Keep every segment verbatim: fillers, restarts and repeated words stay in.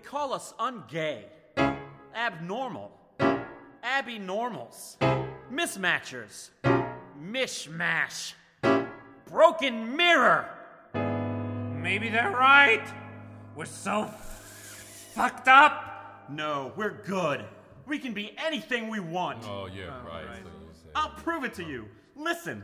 call us ungay, abnormal, abby-normals, mismatchers, mishmash, broken mirror. Maybe they're right. We're so fucked up. No, we're good. We can be anything we want. Oh, yeah, oh, right. right. I'll prove it to you. Listen.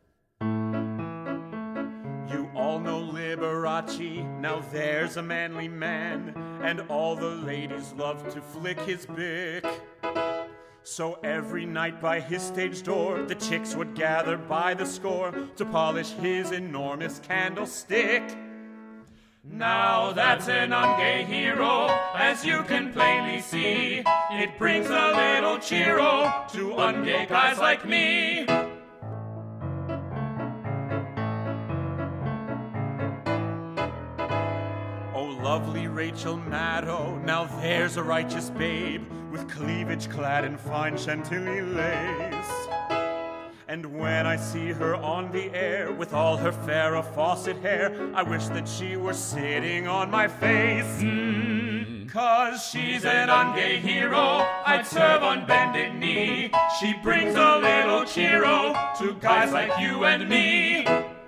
You all know Liberace, now there's a manly man, and all the ladies love to flick his bick. So every night by his stage door, the chicks would gather by the score to polish his enormous candlestick. Now that's an ungay hero, as you can plainly see. It brings a little cheero to ungay guys like me. Lovely Rachel Maddow, now there's a righteous babe, with cleavage clad in fine Chantilly lace. And when I see her on the air, with all her Farrah Fawcett hair, I wish that she were sitting on my face. Mm, Cause she's an ungay hero, I'd serve on bended knee. She brings a little cheero to guys like you and me.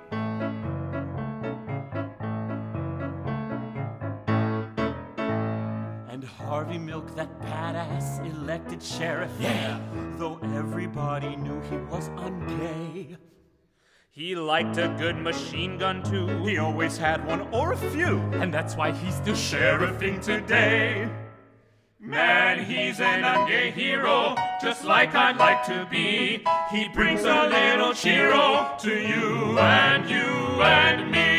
Harvey Milk, that badass elected sheriff. Yeah. Though everybody knew he was ungay. He liked a good machine gun too. He always had one or a few. And that's why he's still sheriffing today. Man, he's an ungay hero, just like I'd like to be. He brings a little cheero to you and you and me.